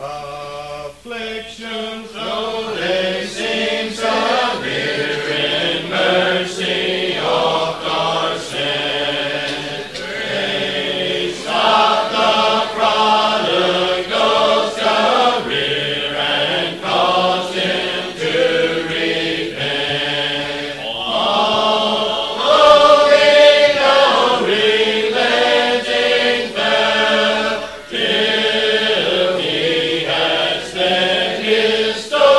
Afflictions, though they seem severe, in mercy oft are sent. Raise up the prodigal's career and cause him to repent. Following no relenting theft, till he has spent his store.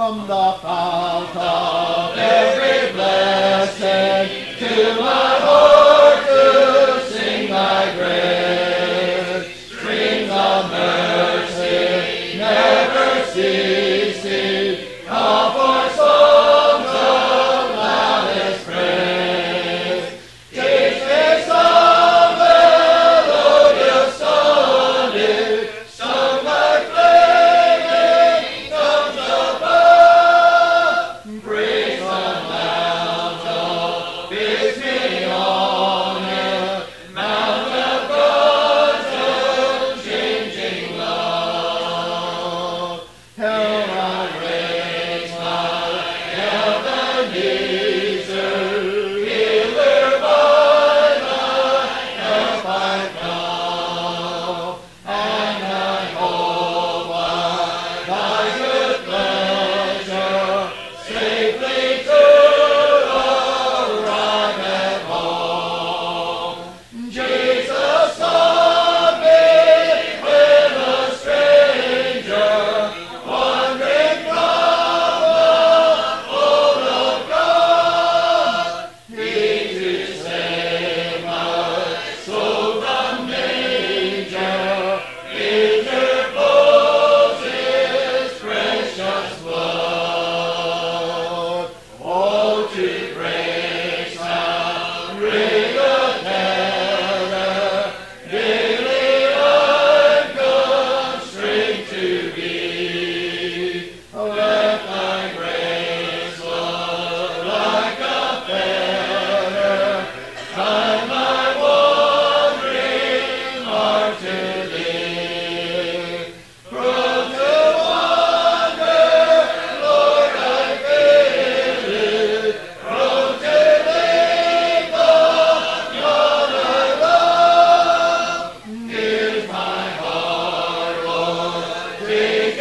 from the fount of every blessing to my heart to sing thy grace. Streams of mercy never ceasing, come for songs of loudest praise. Teach me some melodious sonnet, sung by flaming tongues above. Praise the mountain, bids me on it, mount of God's unchanging love. Hell I raise my Ebenezer, hither by thy help I come, and I hope by thy good pleasure safely to arrive at home. Jesus sought me when a stranger, wandering from the fold of God. He to save my soul from danger interposed his precious blood. Oh, to grace and ring of terror, daily I'm constrained to be. Let thy grace flow like a feather, guide my wandering heart to thee. Prone to wander, Lord, I feel it. Prone to think of yonder love. Here's my heart, Lord, take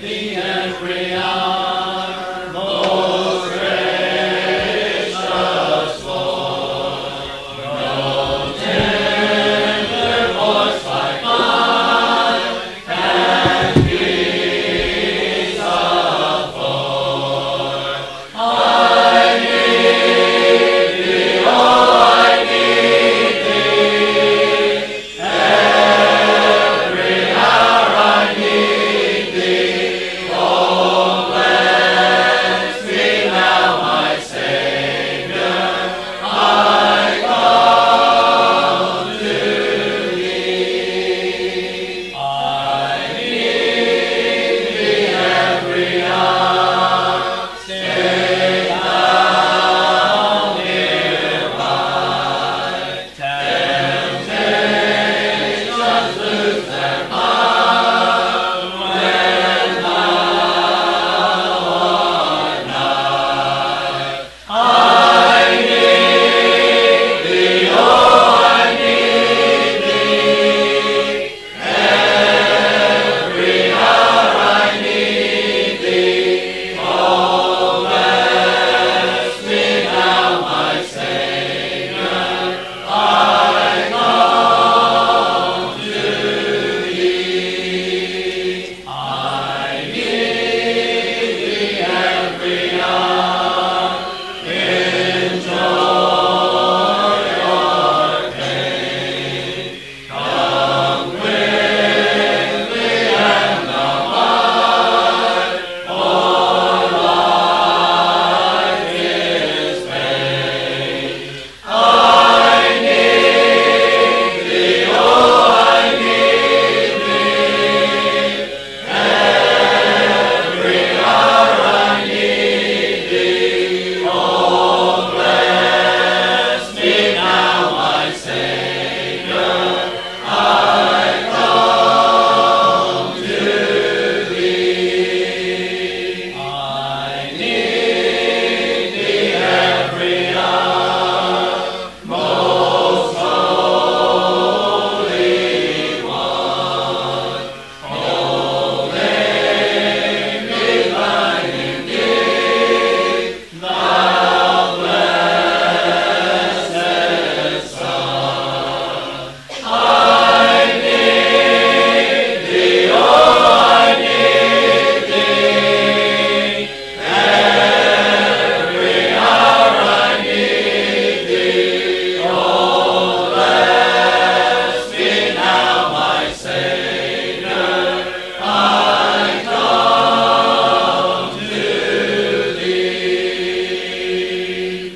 thee every hour, most gracious Lord. No tender voice like mine can peace afford. I need thee, oh, I need thee. Every hour I need thee. Oh, bless me now, my Savior. I come to thee. I need thee every hour. Stay thou nearby. Temptations lose their power when thou art nigh. I need thee, oh, I need thee. Every hour I need thee. Oh, bless me now, my Savior. I come to thee. I need thee every hour. Enjoy your pain. Come quickly and abide, for life is vain. I need thee, oh, I need thee. Every hour I need thee. Oh, bless me now, my Savior. I come to thee. I need thee every hour, most holy one. Oh, make me thine indeed, thou blessed Son. I need thee, oh, I need thee. Every hour I need thee. Oh, bless me now, my Savior. I come to thee.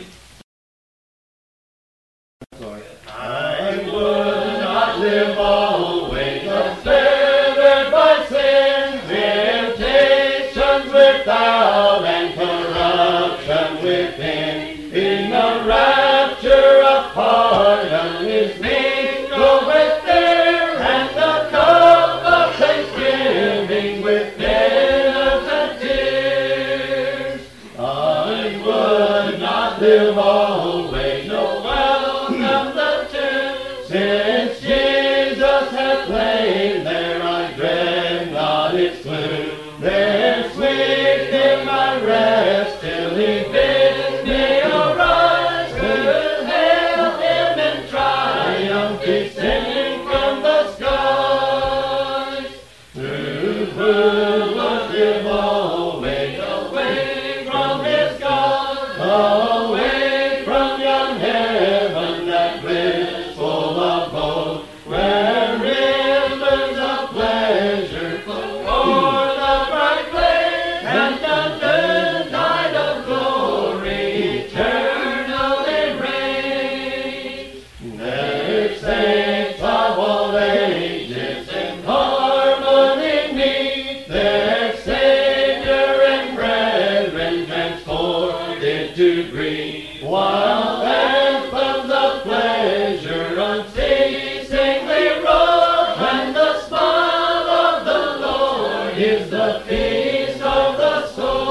I would not live always ensnared by sin, temptations without and corruption within. In the rapture of pardon is mingled with fear, and the cup of thanksgiving with penitent tears. I would not live always no welcome the tomb, since Jesus hath lain there, I dread not its gloom. There sweet in my rest till he bids me arise, to hail him in triumph descending from the skies. Who would live always away from his God, away from young heaven, that blissful abode, where rivers of pleasure flow o'er the bright flame, and the noontide of glory eternally reigns. There saints of all ages in harmony meet, their Savior and brethren transported to greet, while anthems of pleasure unceasingly roll, and the smile of the Lord is the feast of the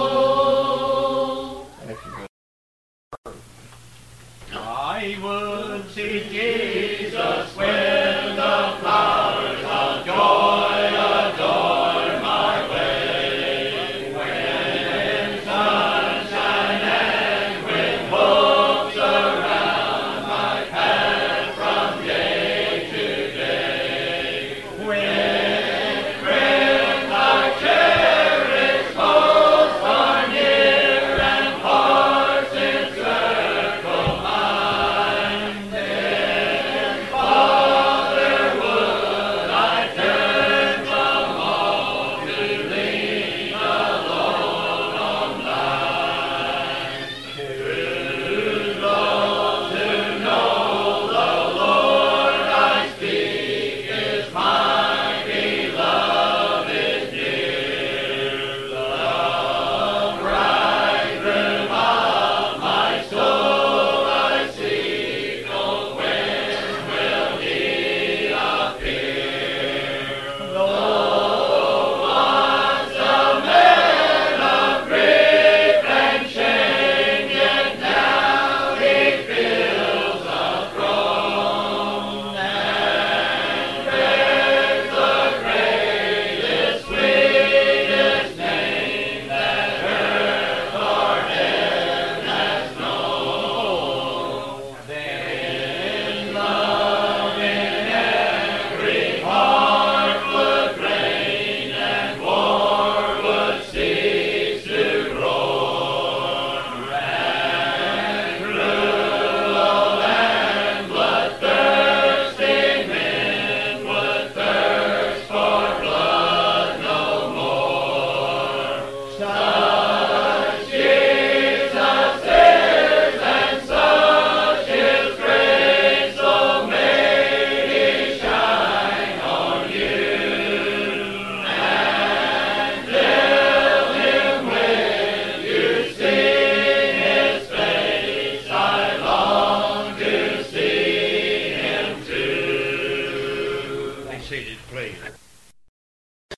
soul. I would see Jesus when the flowers of joy adorn my way. shall